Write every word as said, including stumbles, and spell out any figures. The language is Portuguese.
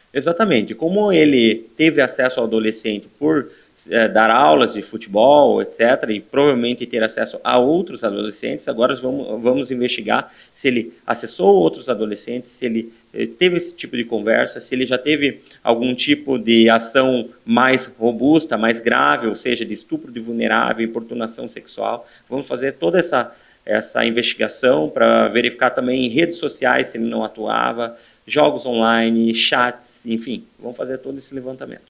Exatamente. Como ele teve acesso ao adolescente por é, dar aulas de futebol, etcétera, e provavelmente ter acesso a outros adolescentes, agora vamos, vamos investigar se ele acessou outros adolescentes, se ele eh, teve esse tipo de conversa, se ele já teve algum tipo de ação mais robusta, mais grave, ou seja, de estupro de vulnerável, importunação sexual. Vamos fazer toda essa, essa investigação para verificar também em redes sociais se ele não atuava, jogos online, chats, enfim, vamos fazer todo esse levantamento.